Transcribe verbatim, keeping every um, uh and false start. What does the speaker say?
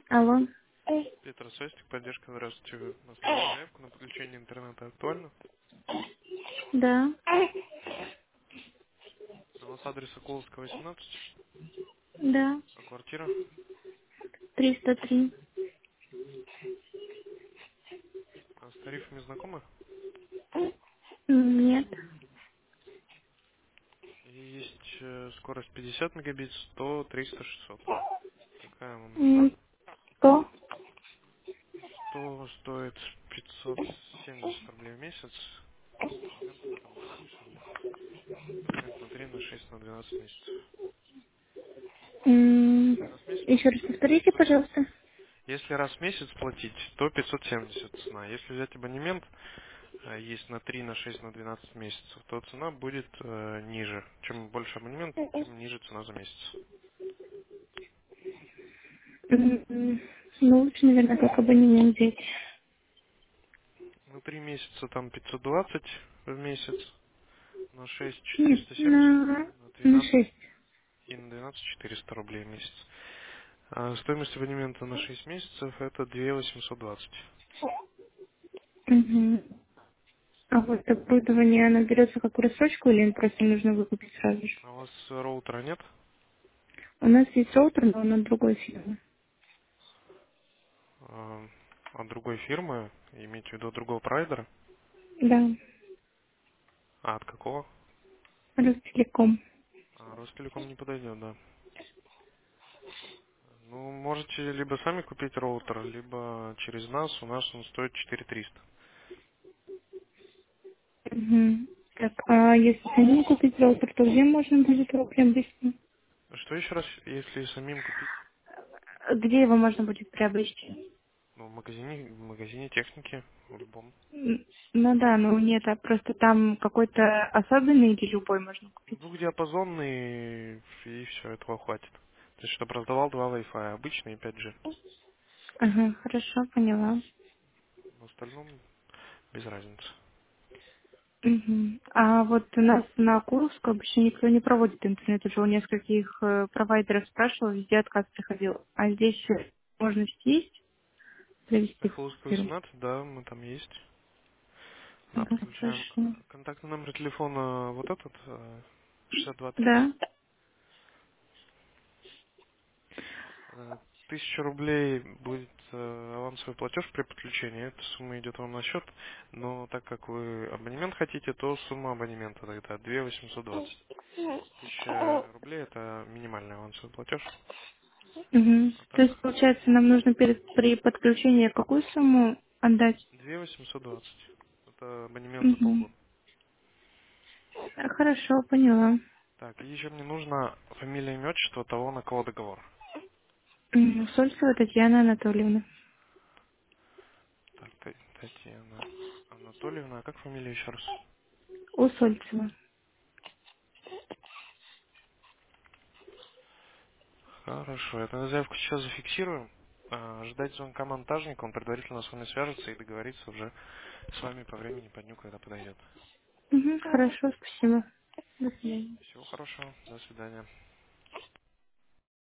Алло. Петр Состик, поддержка, здравствуйте. У нас подали заявку на подключение интернета актуально. Да. У вас адрес Соколовская, восемнадцать, Да. а квартира. Триста три. А с тарифами знакомы? Нет. И есть э, скорость пятьдесят мегабит, сто, триста, шестьсот. Какая вам нужна? М, Сто. сто стоит пятьсот семьдесят рублей в месяц. Абонент это будет дешевле. Абонент на три, на шесть, на двенадцать месяцев. М, Если раз в месяц Еще раз платить, повторите, то пожалуйста. если раз в месяц платить, то пятьсот семьдесят цена. Если взять абонемент, а есть на три, на шесть, на двенадцать месяцев, то цена будет э, ниже. Чем больше абонемент, тем ниже цена за месяц. М, Ну, лучше, наверное, как абонемент взять. На три месяца там пятьсот двадцать в месяц, на шесть Нет, четыреста семьдесят, на, на на двенадцать шесть. и на двенадцать четыреста рублей в месяц. А стоимость абонемента на шесть месяцев это две восемьсот двадцать. Мгм. А вот оборудование, оно берется как в рассрочку или им просто нужно выкупить сразу же? А у вас роутера нет? У нас есть роутер, но он от другой фирмы. А, от другой фирмы, имеете в виду другого провайдера? Да, А от какого? Ростелеком. А, Ростелеком не подойдет, да. Ну, можете либо сами купить роутер, либо через нас. У нас он стоит четыре триста. Мгм. Так, а если самим купить роутер, то где можно будет его приобрести? Что еще раз, если самим купить? Где его можно будет приобрести? Ну, в магазине, в магазине техники, в любом. М, Ну да, но нет, а просто там какой-то особенный или любой можно купить. Двухдиапазонный, и все, этого хватит. То есть, чтобы раздавал два Wi-Fi, обычный и пять джи. Ага, хорошо, поняла. В остальном без разницы. Мгм. А вот у нас на Куровской обычно никто не проводит интернет. Уже у нескольких э, провайдеров спрашивала, везде отказ приходил. А здесь э, возможность есть провести Соколовская фирму? восемнадцать, да, мы там есть. А, Ага, подключаем хорошо. контактный номер телефона вот этот, э, шестьдесят два тридцать. Да. Э, Тысяча рублей будет э, авансовый платеж при подключении. Эта сумма идет вам на счет. Но так как вы абонемент хотите, то сумма абонемента тогда две восемьсот двадцать. Тысяча рублей это минимальный авансовый платеж. Мгм. А То так есть, получается, нам нужно перед, при подключении какую сумму отдать? две восемьсот двадцать. Это абонемент за Мгм. полгода. А, Хорошо, поняла. Так, и еще мне нужно фамилия, имя, отчество того, на кого договор. Мгм. Сольцева Татьяна Анатольевна. Так, Та- Татьяна Анатольевна, а как фамилия еще раз? Усольцева. Хорошо, эту заявку сейчас зафиксируем. А, Ждать звонка монтажника, он предварительно с вами свяжется и договорится уже с вами по времени, по дню, когда подойдет. Мгм. Хорошо, спасибо. До свидания. Всего хорошего, до свидания.